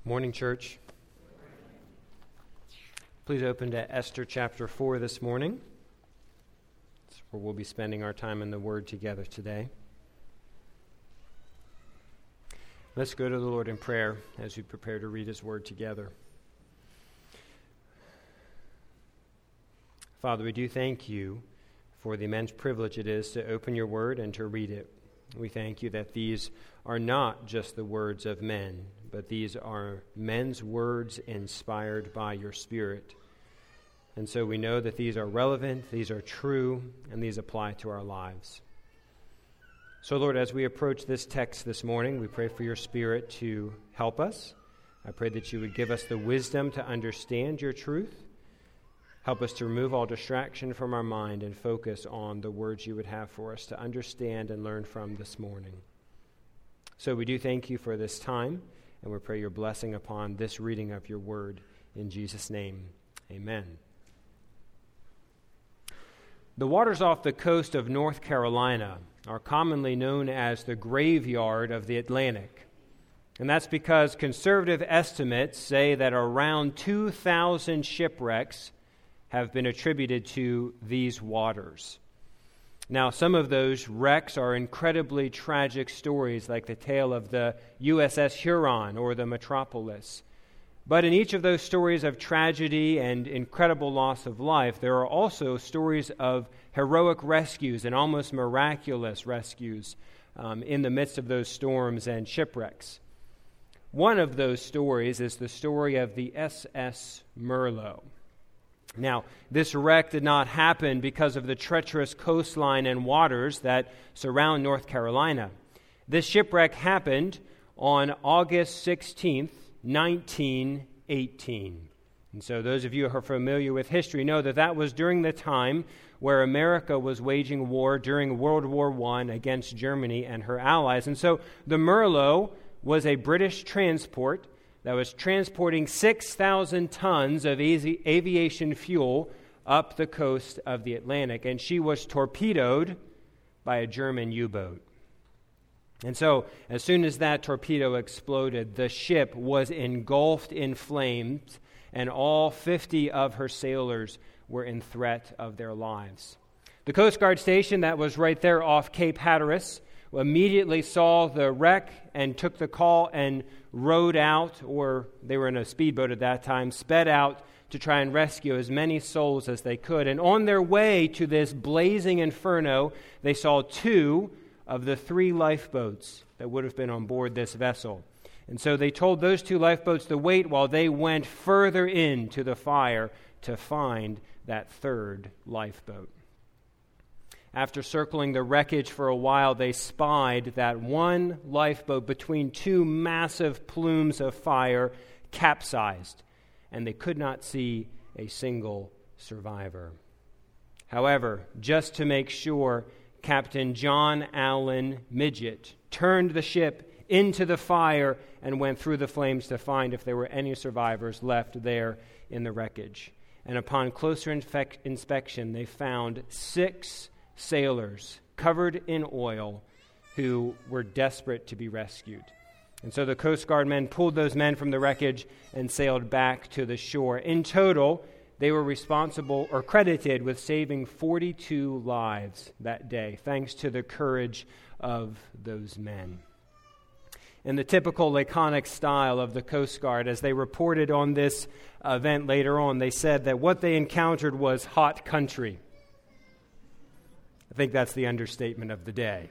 Morning, church. Please open to Esther chapter 4 this morning. That's where we'll be spending our time in the Word together today. Let's go to the Lord in prayer as we prepare to read His Word together. Father, we do thank You for the immense privilege it is to open Your Word and to read it. We thank You that these are not just the words of men, but these are men's words inspired by Your Spirit. And so we know that these are relevant, these are true, and these apply to our lives. So, Lord, as we approach this text this morning, we pray for Your Spirit to help us. I pray that You would give us the wisdom to understand Your truth. Help us to remove all distraction from our mind and focus on the words You would have for us to understand and learn from this morning. So we do thank You for this time, and we pray Your blessing upon this reading of Your word. In Jesus' name, amen. The waters off the coast of North Carolina are commonly known as the graveyard of the Atlantic. And that's because conservative estimates say that around 2,000 shipwrecks have been attributed to these waters. Now, some of those wrecks are incredibly tragic stories, like the tale of the USS Huron or the Metropolis. But in each of those stories of tragedy and incredible loss of life, there are also stories of heroic rescues and almost miraculous rescues in the midst of those storms and shipwrecks. One of those stories is the story of the SS Merlo. Now, this wreck did not happen because of the treacherous coastline and waters that surround North Carolina. This shipwreck happened on August 16th, 1918. And so those of you who are familiar with history know that that was during the time where America was waging war during World War I against Germany and her allies. And so the Merlo was a British transport that was transporting 6,000 tons of aviation fuel up the coast of the Atlantic, and she was torpedoed by a German U-boat. And so, as soon as that torpedo exploded, the ship was engulfed in flames, and all 50 of her sailors were in threat of their lives. The Coast Guard station that was right there off Cape Hatteras immediately saw the wreck and took the call and rowed out, or they were in a speedboat at that time, sped out to try and rescue as many souls as they could. And on their way to this blazing inferno, they saw 2 of the 3 lifeboats that would have been on board this vessel. And so they told those 2 lifeboats to wait while they went further into the fire to find that 3rd lifeboat. After circling the wreckage for a while, they spied that one lifeboat between 2 massive plumes of fire capsized, and they could not see a single survivor. However, just to make sure, Captain John Allen Midget turned the ship into the fire and went through the flames to find if there were any survivors left there in the wreckage. And upon closer inspection, they found 6 sailors covered in oil who were desperate to be rescued. And so the Coast Guard men pulled those men from the wreckage and sailed back to the shore. In total, they were responsible or credited with saving 42 lives that day, thanks to the courage of those men. In the typical laconic style of the Coast Guard, as they reported on this event later on, they said that what they encountered was hot country. I think that's the understatement of the day.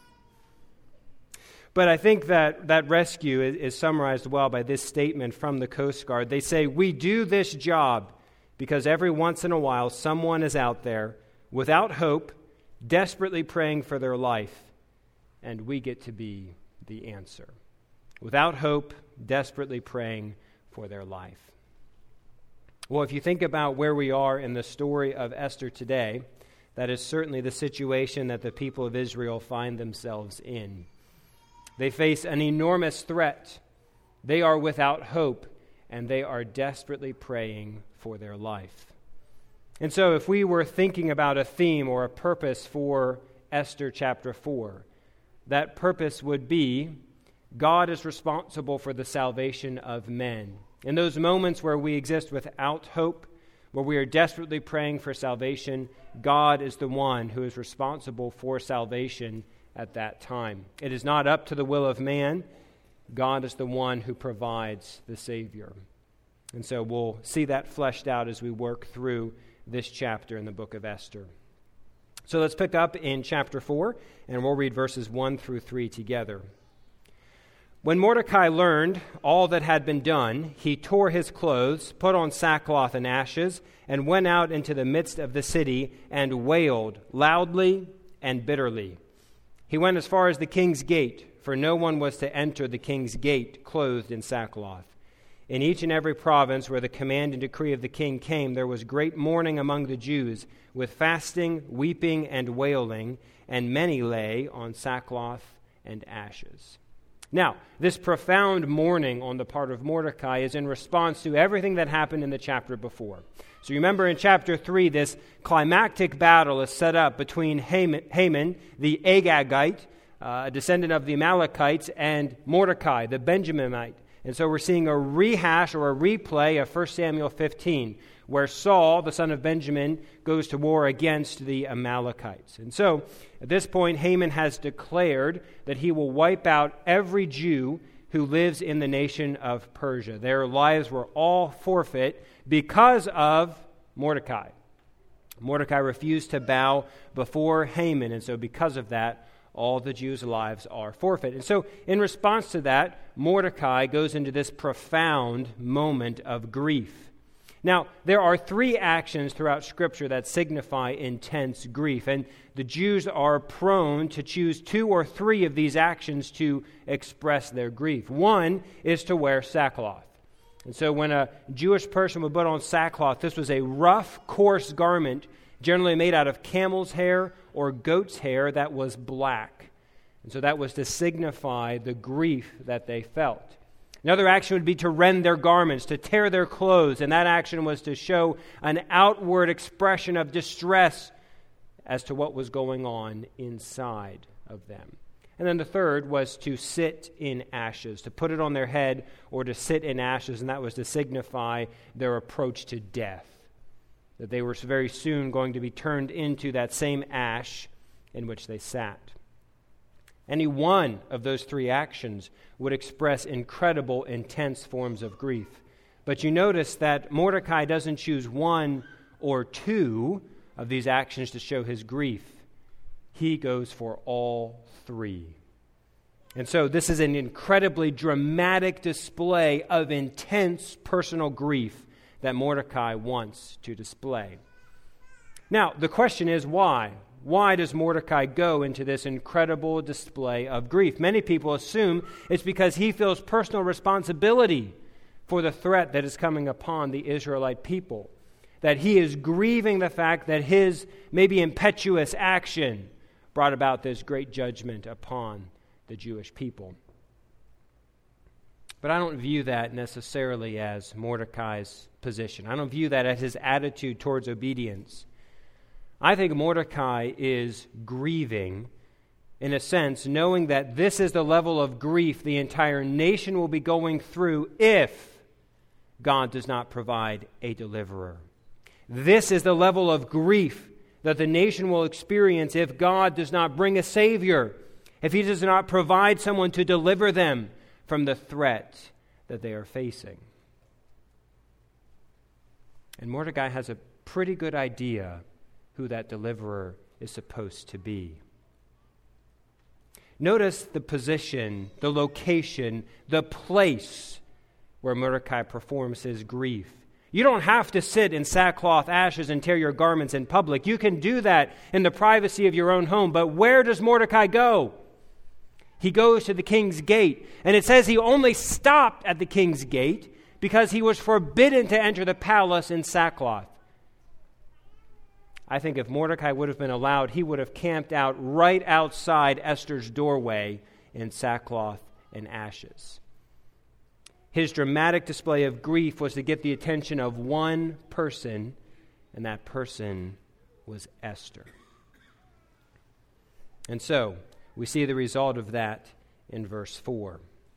But I think that rescue is summarized well by this statement from the Coast Guard. They say, "We do this job because every once in a while someone is out there without hope, desperately praying for their life, and we get to be the answer." Without hope, desperately praying for their life. Well, if you think about where we are in the story of Esther today, that is certainly the situation that the people of Israel find themselves in. They face an enormous threat. They are without hope, and they are desperately praying for their life. And so if we were thinking about a theme or a purpose for Esther chapter 4, that purpose would be God is responsible for the salvation of men. In those moments where we exist without hope, where we are desperately praying for salvation, God is the one who is responsible for salvation at that time. It is not up to the will of man. God is the one who provides the Savior. And so we'll see that fleshed out as we work through this chapter in the book of Esther. So let's pick up in chapter 4, and we'll read verses 1 through 3 together. When Mordecai learned all that had been done, he tore his clothes, put on sackcloth and ashes, and went out into the midst of the city and wailed loudly and bitterly. He went as far as the king's gate, for no one was to enter the king's gate clothed in sackcloth. In each and every province where the command and decree of the king came, there was great mourning among the Jews, with fasting, weeping, and wailing, and many lay on sackcloth and ashes. Now, this profound mourning on the part of Mordecai is in response to everything that happened in the chapter before. So you remember in chapter 3, this climactic battle is set up between Haman, the Agagite, a descendant of the Amalekites, and Mordecai, the Benjaminite. And so we're seeing a rehash or a replay of 1 Samuel 15, where Saul, the son of Benjamin, goes to war against the Amalekites. And so at this point, Haman has declared that he will wipe out every Jew who lives in the nation of Persia. Their lives were all forfeit because of Mordecai. Mordecai refused to bow before Haman, and so because of that, all the Jews' lives are forfeit. And so in response to that, Mordecai goes into this profound moment of grief. Now, there are 3 actions throughout Scripture that signify intense grief, and the Jews are prone to choose 2 or 3 of these actions to express their grief. One is to wear sackcloth. And so when a Jewish person would put on sackcloth, this was a rough, coarse garment, generally made out of camel's hair or goat's hair that was black. And so that was to signify the grief that they felt. Another action would be to rend their garments, to tear their clothes, and that action was to show an outward expression of distress as to what was going on inside of them. And then the third was to sit in ashes, to put it on their head or to sit in ashes, and that was to signify their approach to death, that they were very soon going to be turned into that same ash in which they sat. Any one of those 3 actions would express incredible, intense forms of grief. But you notice that Mordecai doesn't choose 1 or 2 of these actions to show his grief. He goes for all 3. And so this is an incredibly dramatic display of intense personal grief that Mordecai wants to display. Now, the question is why? Why does Mordecai go into this incredible display of grief? Many people assume it's because he feels personal responsibility for the threat that is coming upon the Israelite people, that he is grieving the fact that his maybe impetuous action brought about this great judgment upon the Jewish people. But I don't view that necessarily as Mordecai's position. I don't view that as his attitude towards obedience. I think Mordecai is grieving, in a sense, knowing that this is the level of grief the entire nation will be going through if God does not provide a deliverer. This is the level of grief that the nation will experience if God does not bring a Savior, if He does not provide someone to deliver them from the threat that they are facing. And Mordecai has a pretty good idea who that deliverer is supposed to be. Notice the position, the location, the place where Mordecai performs his grief. You don't have to sit in sackcloth, ashes, and tear your garments in public. You can do that in the privacy of your own home. But where does Mordecai go? He goes to the king's gate. And it says he only stopped at the king's gate because he was forbidden to enter the palace in sackcloth. I think if Mordecai would have been allowed, he would have camped out right outside Esther's doorway in sackcloth and ashes. His dramatic display of grief was to get the attention of one person, and that person was Esther. And so, we see the result of that in verse 4.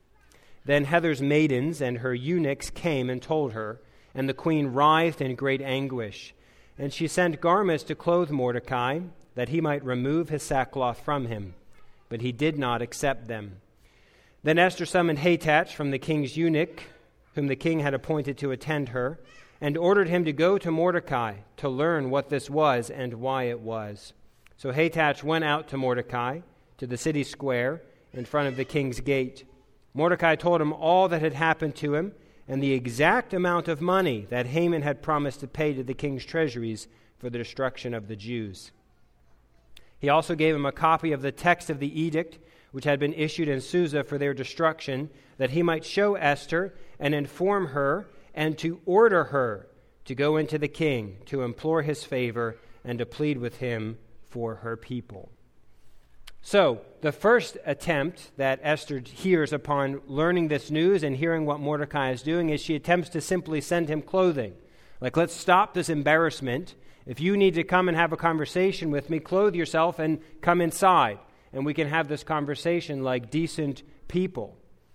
Then Heather's maidens and her eunuchs came and told her, and the queen writhed in great anguish. And she sent garments to clothe Mordecai, that he might remove his sackcloth from him. But he did not accept them. Then Esther summoned Hathach from the king's eunuch, whom the king had appointed to attend her, and ordered him to go to Mordecai to learn what this was and why it was. So Hathach went out to Mordecai, to the city square, in front of the king's gate. Mordecai told him all that had happened to him, and the exact amount of money that Haman had promised to pay to the king's treasuries for the destruction of the Jews. He also gave him a copy of the text of the edict, which had been issued in Susa for their destruction, that he might show Esther and inform her and to order her to go into the king, to implore his favor and to plead with him for her people. So, the first attempt that Esther hears upon learning this news and hearing what Mordecai is doing is she attempts to simply send him clothing. Like, let's stop this embarrassment. If you need to come and have a conversation with me, clothe yourself and come inside, and we can have this conversation like decent people.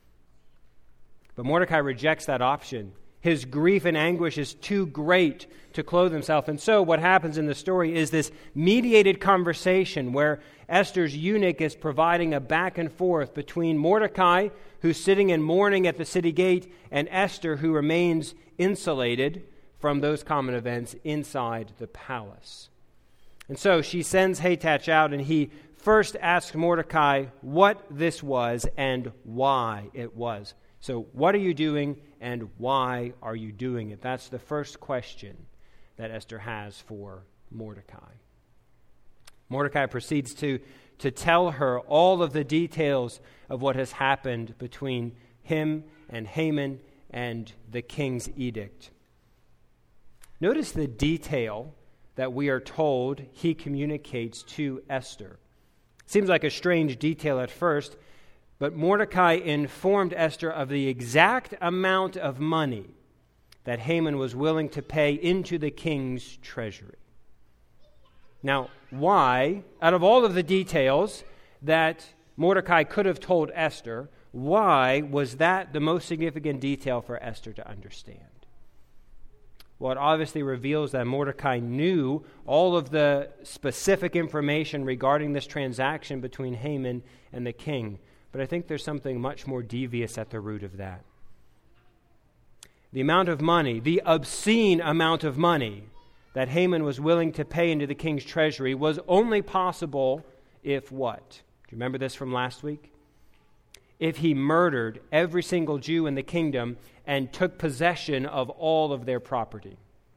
But Mordecai rejects that option. His grief and anguish is too great to clothe himself. And so what happens in the story is this mediated conversation where Esther's eunuch is providing a back and forth between Mordecai, who's sitting in mourning at the city gate, and Esther, who remains insulated from those common events inside the palace. And so she sends Hathach out, and he first asks Mordecai what this was and why it was. So what are you doing and why are you doing it? That's the first question that Esther has for Mordecai. Mordecai proceeds to tell her all of the details of what has happened between him and Haman and the king's edict. Notice the detail that we are told he communicates to Esther. Seems like a strange detail at first, but Mordecai informed Esther of the exact amount of money that Haman was willing to pay into the king's treasury. Now, why, out of all of the details that Mordecai could have told Esther, why was that the most significant detail for Esther to understand? Well, it obviously reveals that Mordecai knew all of the specific information regarding this transaction between Haman and the king. But I think there's something much more devious at the root of that. The amount of money, the obscene amount of money that Haman was willing to pay into the king's treasury was only possible if what? Do you remember this from last week? If he murdered every single Jew in the kingdom and took possession of all of their property.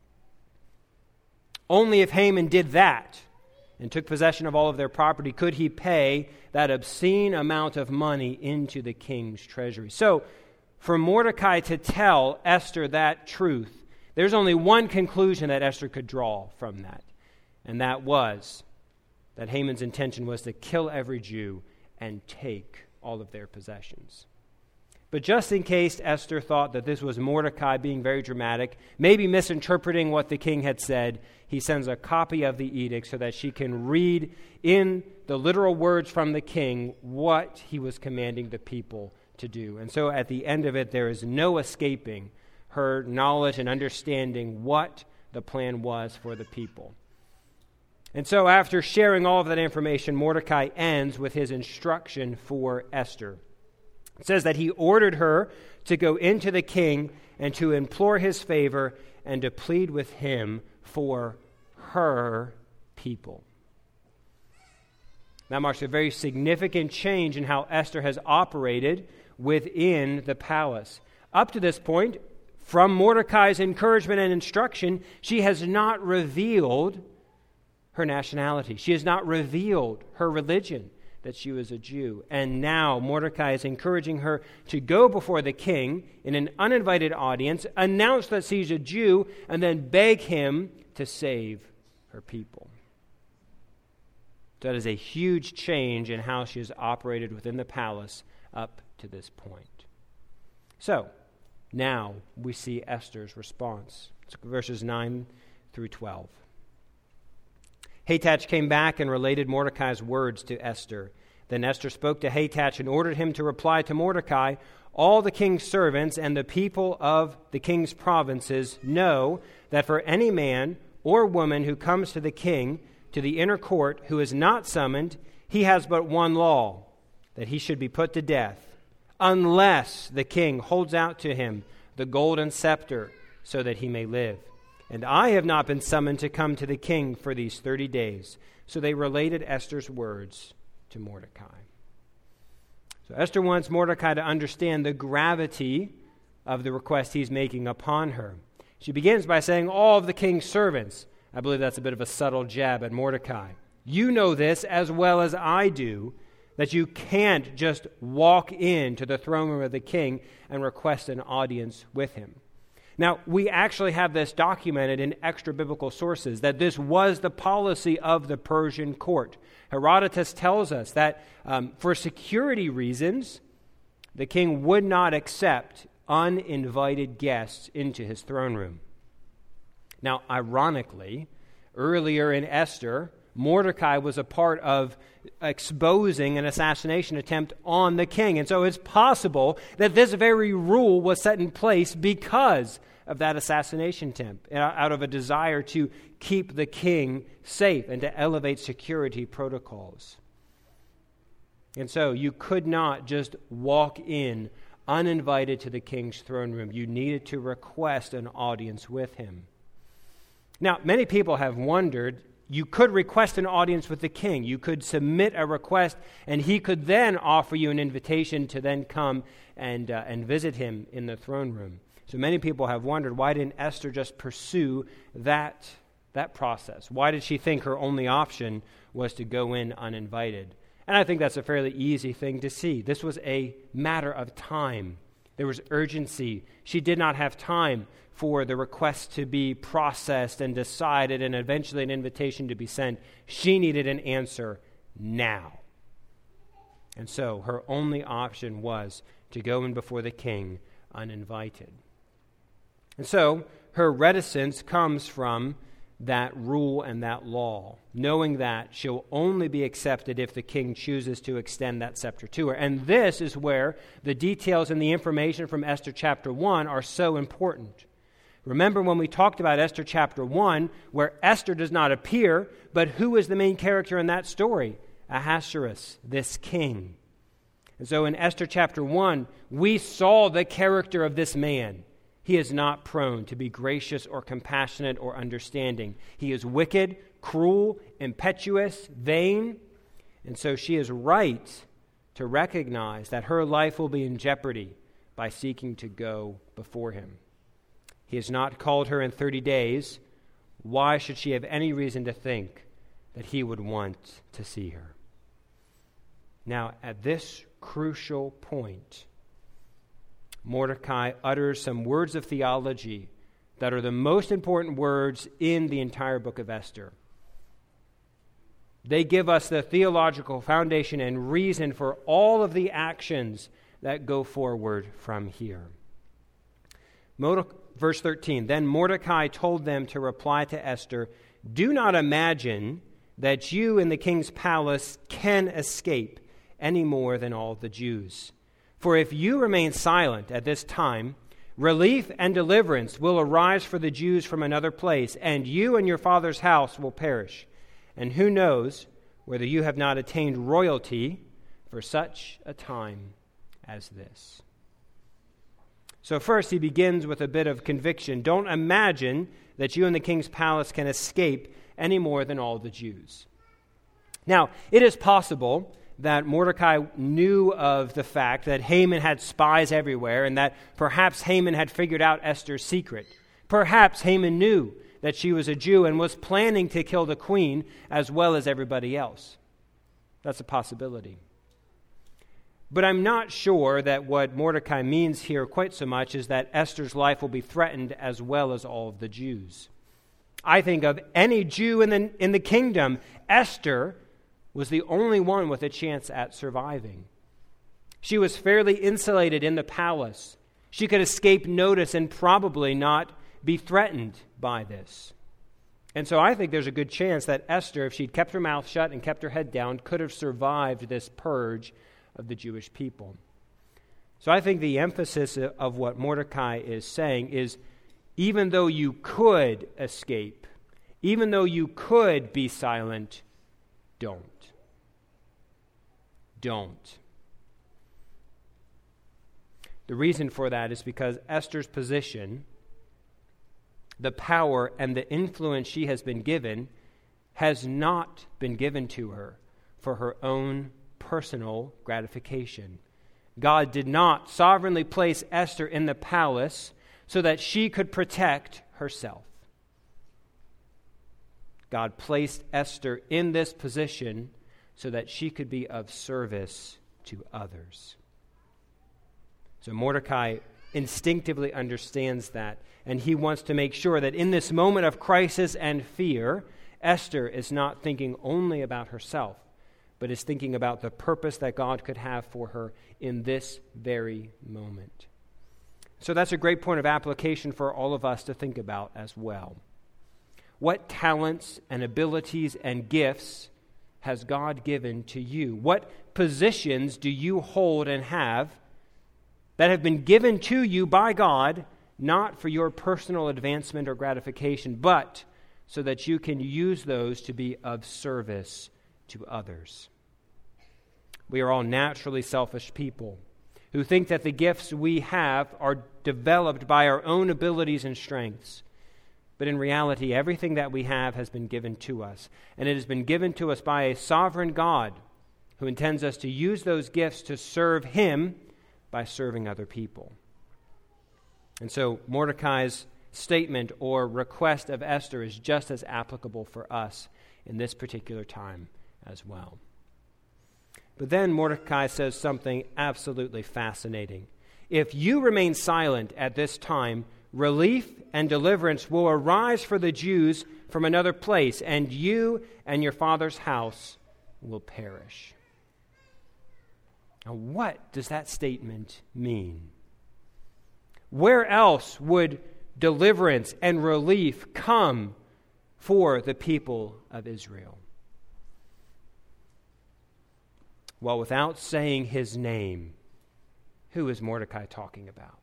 Only if Haman did that and took possession of all of their property could he pay that obscene amount of money into the king's treasury. So, for Mordecai to tell Esther that truth, there's only one conclusion that Esther could draw from that, and that was that Haman's intention was to kill every Jew and take all of their possessions. But just in case Esther thought that this was Mordecai being very dramatic, maybe misinterpreting what the king had said, he sends a copy of the edict so that she can read in the literal words from the king what he was commanding the people to do. And so at the end of it, there is no escaping her knowledge and understanding what the plan was for the people. And so after sharing all of that information, Mordecai ends with his instruction for Esther. It says that he ordered her to go into the king and to implore his favor and to plead with him for her people. That marks a very significant change in how Esther has operated within the palace. Up to this point, from Mordecai's encouragement and instruction, she has not revealed her nationality. She has not revealed her religion, that she was a Jew. And now Mordecai is encouraging her to go before the king in an uninvited audience, announce that she's a Jew, and then beg him to save her people. That is a huge change in how she has operated within the palace up to this point. So, now we see Esther's response. It's verses 9 through 12. Hathach came back and related Mordecai's words to Esther. Then Esther spoke to Hathach and ordered him to reply to Mordecai all the king's servants and the people of the king's provinces know that for any man or woman who comes to the king, to the inner court, who is not summoned, he has but one law, that he should be put to death, unless the king holds out to him the golden scepter, so that he may live. And I have not been summoned to come to the king for these 30 days. So they related Esther's words to Mordecai. So Esther wants Mordecai to understand the gravity of the request he's making upon her. She begins by saying, all of the king's servants. I believe that's a bit of a subtle jab at Mordecai. You know this as well as I do, that you can't just walk into the throne room of the king and request an audience with him. Now, we actually have this documented in extra-biblical sources, that this was the policy of the Persian court. Herodotus tells us that for security reasons, the king would not accept uninvited guests into his throne room. Now, ironically, earlier in Esther, Mordecai was a part of exposing an assassination attempt on the king. And so it's possible that this very rule was set in place because of that assassination attempt, out of a desire to keep the king safe and to elevate security protocols. And so you could not just walk in uninvited to the king's throne room. You needed to request an audience with him. Now, many people have wondered, you could request an audience with the king. You could submit a request, and he could then offer you an invitation to then come and visit him in the throne room. So many people have wondered, why didn't Esther just pursue that process? Why did she think her only option was to go in uninvited? And I think that's a fairly easy thing to see. This was a matter of time. There was urgency. She did not have time for the request to be processed and decided and eventually an invitation to be sent. She needed an answer now. And so her only option was to go in before the king uninvited. And so her reticence comes from that rule and that law, knowing that she'll only be accepted if the king chooses to extend that scepter to her. And this is where the details and the information from Esther chapter 1 are so important. Remember when we talked about Esther chapter 1, where Esther does not appear, but who is the main character in that story? Ahasuerus, this king. And so in Esther chapter 1, we saw the character of this man. He is not prone to be gracious or compassionate or understanding. He is wicked, cruel, impetuous, vain. And so she is right to recognize that her life will be in jeopardy by seeking to go before him. He has not called her in 30 days. Why should she have any reason to think that he would want to see her? Now, at this crucial point, Mordecai utters some words of theology that are the most important words in the entire book of Esther. They give us the theological foundation and reason for all of the actions that go forward from here. Verse 13, then Mordecai told them to reply to Esther, do not imagine that you in the king's palace can escape any more than all the Jews. For if you remain silent at this time, relief and deliverance will arise for the Jews from another place, and you and your father's house will perish. And who knows whether you have not attained royalty for such a time as this. So first he begins with a bit of conviction. Don't imagine that you in the king's palace can escape any more than all the Jews. Now, it is possible that Mordecai knew of the fact that Haman had spies everywhere and that perhaps Haman had figured out Esther's secret. Perhaps Haman knew that she was a Jew and was planning to kill the queen as well as everybody else. That's a possibility. But I'm not sure that what Mordecai means here quite so much is that Esther's life will be threatened as well as all of the Jews. I think of any Jew in the kingdom, Esther was the only one with a chance at surviving. She was fairly insulated in the palace. She could escape notice and probably not be threatened by this. And so I think there's a good chance that Esther, if she'd kept her mouth shut and kept her head down, could have survived this purge of the Jewish people. So I think the emphasis of what Mordecai is saying is, even though you could escape, even though you could be silent, don't. Don't. The reason for that is because Esther's position, the power and the influence she has been given, has not been given to her for her own personal gratification. God did not sovereignly place Esther in the palace so that she could protect herself. God placed Esther in this position so that she could be of service to others. So Mordecai instinctively understands that, and he wants to make sure that in this moment of crisis and fear, Esther is not thinking only about herself, but is thinking about the purpose that God could have for her in this very moment. So that's a great point of application for all of us to think about as well. What talents and abilities and gifts has God given to you? What positions do you hold and have that have been given to you by God, not for your personal advancement or gratification, but so that you can use those to be of service to others? We are all naturally selfish people who think that the gifts we have are developed by our own abilities and strengths. But in reality, everything that we have has been given to us. And it has been given to us by a sovereign God who intends us to use those gifts to serve Him by serving other people. And so Mordecai's statement or request of Esther is just as applicable for us in this particular time as well. But then Mordecai says something absolutely fascinating. If you remain silent at this time, relief and deliverance will arise for the Jews from another place, and you and your father's house will perish. Now, what does that statement mean? Where else would deliverance and relief come for the people of Israel? Well, without saying his name, who is Mordecai talking about?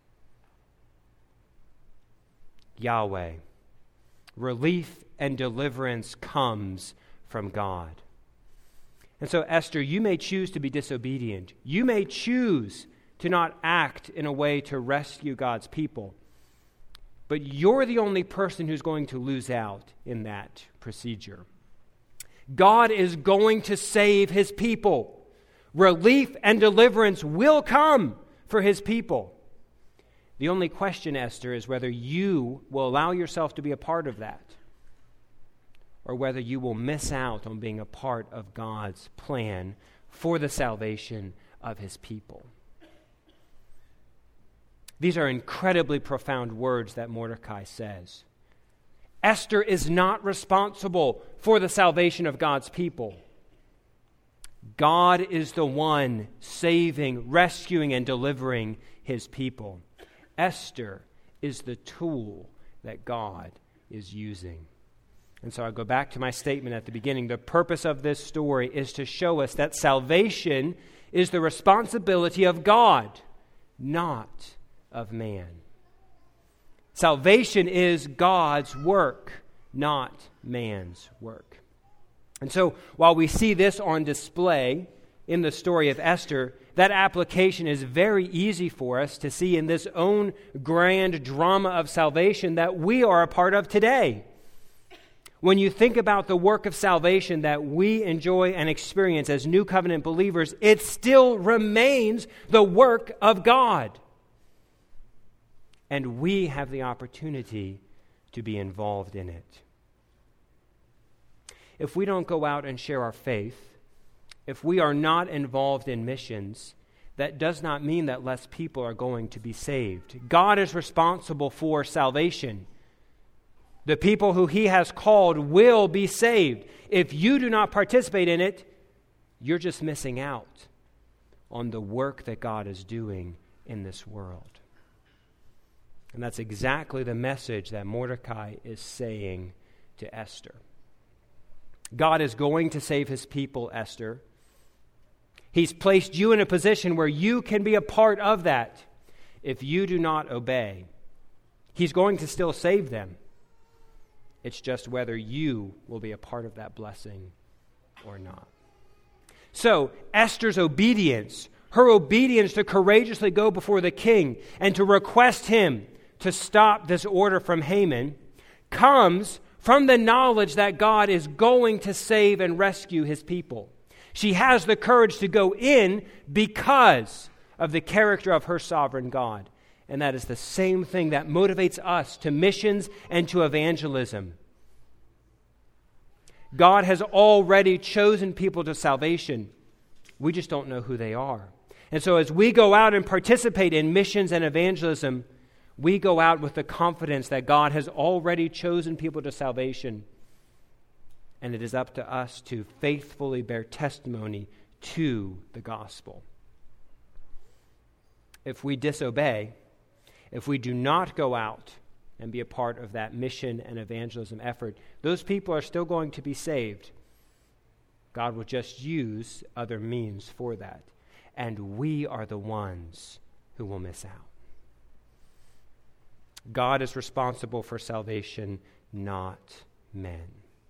Yahweh. Relief and deliverance comes from God. And so, Esther, you may choose to be disobedient. You may choose to not act in a way to rescue God's people. But you're the only person who's going to lose out in that procedure. God is going to save His people. Relief and deliverance will come for His people. The only question, Esther, is whether you will allow yourself to be a part of that, or whether you will miss out on being a part of God's plan for the salvation of His people. These are incredibly profound words that Mordecai says. Esther is not responsible for the salvation of God's people. God is the one saving, rescuing, and delivering His people. Esther is the tool that God is using. And so I go back to my statement at the beginning. The purpose of this story is to show us that salvation is the responsibility of God, not of man. Salvation is God's work, not man's work. And so while we see this on display in the story of Esther, that application is very easy for us to see in this own grand drama of salvation that we are a part of today. When you think about the work of salvation that we enjoy and experience as New Covenant believers, it still remains the work of God. And we have the opportunity to be involved in it. If we don't go out and share our faith, if we are not involved in missions, that does not mean that less people are going to be saved. God is responsible for salvation. The people who He has called will be saved. If you do not participate in it, you're just missing out on the work that God is doing in this world. And that's exactly the message that Mordecai is saying to Esther. God is going to save His people, Esther. He's placed you in a position where you can be a part of that. If you do not obey, He's going to still save them. It's just whether you will be a part of that blessing or not. So, Esther's obedience, her obedience to courageously go before the king and to request him to stop this order from Haman, comes from the knowledge that God is going to save and rescue his people. She has the courage to go in because of the character of her sovereign God. And that is the same thing that motivates us to missions and to evangelism. God has already chosen people to salvation. We just don't know who they are. And so as we go out and participate in missions and evangelism, we go out with the confidence that God has already chosen people to salvation. And it is up to us to faithfully bear testimony to the gospel. If we disobey, if we do not go out and be a part of that mission and evangelism effort, those people are still going to be saved. God will just use other means for that. And we are the ones who will miss out. God is responsible for salvation, not men.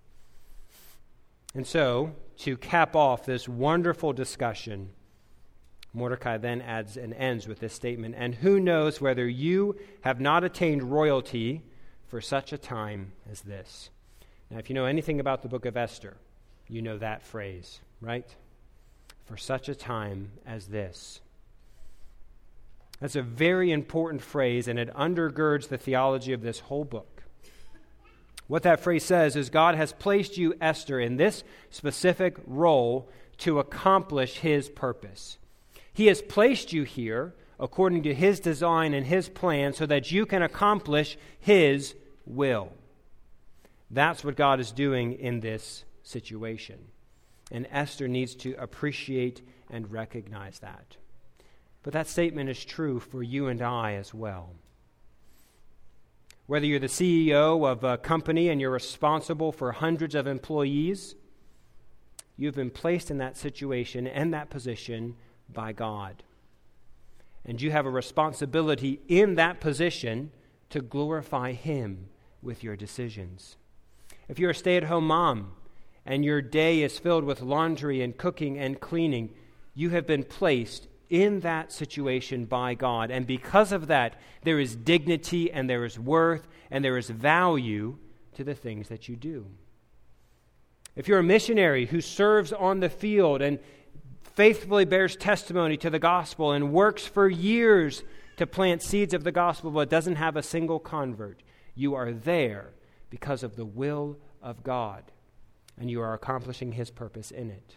And so, to cap off this wonderful discussion, Mordecai then adds and ends with this statement, "And who knows whether you have not attained royalty for such a time as this?" Now, if you know anything about the book of Esther, you know that phrase, right? For such a time as this. That's a very important phrase, and it undergirds the theology of this whole book. What that phrase says is God has placed you, Esther, in this specific role to accomplish His purpose. He has placed you here according to His design and His plan so that you can accomplish His will. That's what God is doing in this situation. And Esther needs to appreciate and recognize that. But that statement is true for you and I as well. Whether you're the CEO of a company and you're responsible for hundreds of employees, you've been placed in that situation and that position by God. And you have a responsibility in that position to glorify Him with your decisions. If you're a stay-at-home mom and your day is filled with laundry and cooking and cleaning, you have been placed in that situation by God. And because of that, there is dignity and there is worth and there is value to the things that you do. If you're a missionary who serves on the field and faithfully bears testimony to the gospel and works for years to plant seeds of the gospel but doesn't have a single convert, you are there because of the will of God, and you are accomplishing His purpose in it.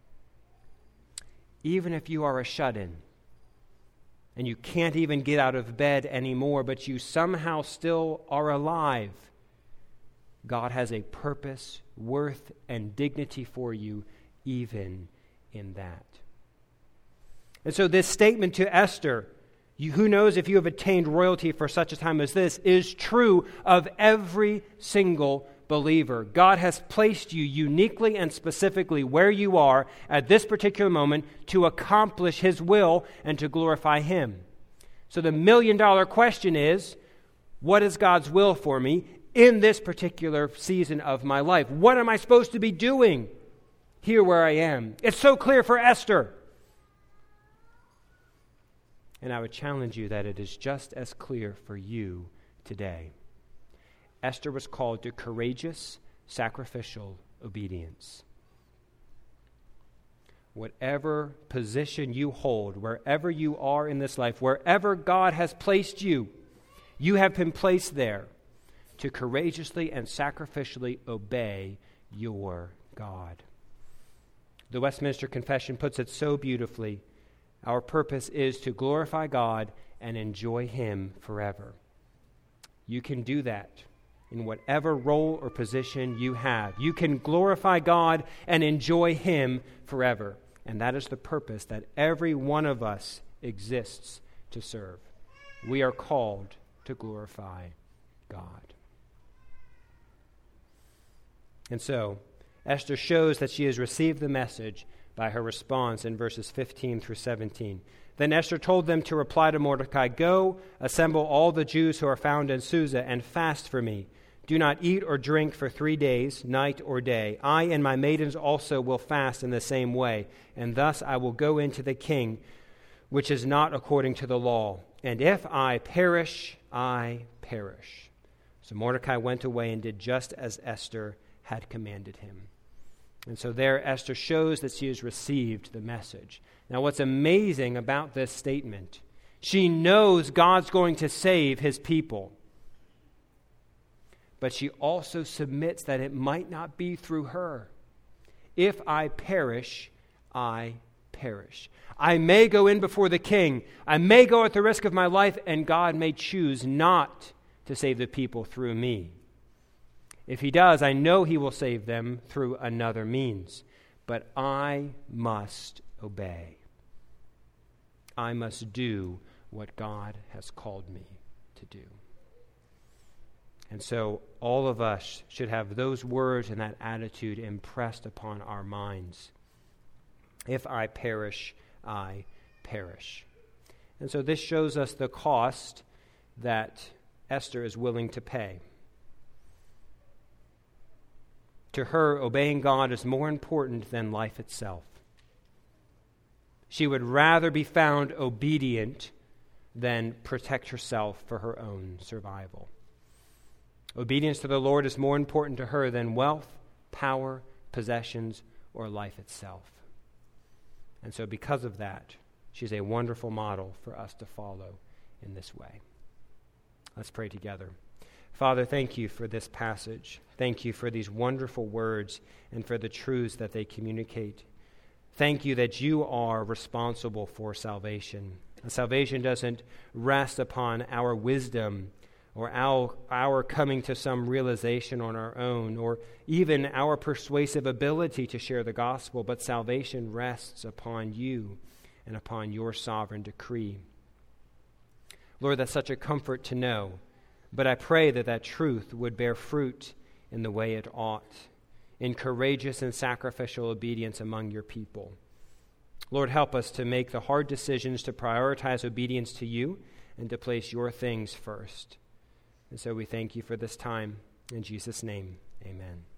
Even if you are a shut-in and you can't even get out of bed anymore, but you somehow still are alive, God has a purpose, worth, and dignity for you even in that. And so this statement to Esther, who knows if you have attained royalty for such a time as this, is true of every single believer. God has placed you uniquely and specifically where you are at this particular moment to accomplish His will and to glorify Him. So the million-dollar question is, what is God's will for me in this particular season of my life? What am I supposed to be doing here where I am? It's so clear for Esther. And I would challenge you that it is just as clear for you today. Esther was called to courageous, sacrificial obedience. Whatever position you hold, wherever you are in this life, wherever God has placed you, you have been placed there to courageously and sacrificially obey your God. The Westminster Confession puts it so beautifully. Our purpose is to glorify God and enjoy Him forever. You can do that in whatever role or position you have. You can glorify God and enjoy Him forever. And that is the purpose that every one of us exists to serve. We are called to glorify God. And so, Esther shows that she has received the message, by her response in verses 15 through 17. Then Esther told them to reply to Mordecai, "Go, assemble all the Jews who are found in Susa, and fast for me. Do not eat or drink for 3 days, night or day. I and my maidens also will fast in the same way, and thus I will go into the king, which is not according to the law. And if I perish, I perish." So Mordecai went away and did just as Esther had commanded him. And so there Esther shows that she has received the message. Now what's amazing about this statement, she knows God's going to save his people. But she also submits that it might not be through her. If I perish, I perish. I may go in before the king. I may go at the risk of my life, and God may choose not to save the people through me. If he does, I know he will save them through another means. But I must obey. I must do what God has called me to do. And so all of us should have those words and that attitude impressed upon our minds. If I perish, I perish. And so this shows us the cost that Esther is willing to pay. To her, obeying God is more important than life itself. She would rather be found obedient than protect herself for her own survival. Obedience to the Lord is more important to her than wealth, power, possessions, or life itself. And so because of that, she's a wonderful model for us to follow in this way. Let's pray together. Father, thank you for this passage. Thank you for these wonderful words and for the truths that they communicate. Thank you that you are responsible for salvation. And salvation doesn't rest upon our wisdom or our coming to some realization on our own, or even our persuasive ability to share the gospel, but salvation rests upon you and upon your sovereign decree. Lord, that's such a comfort to know, but I pray that that truth would bear fruit in the way it ought, in courageous and sacrificial obedience among your people. Lord, help us to make the hard decisions to prioritize obedience to you and to place your things first. And so we thank you for this time. In Jesus' name, amen.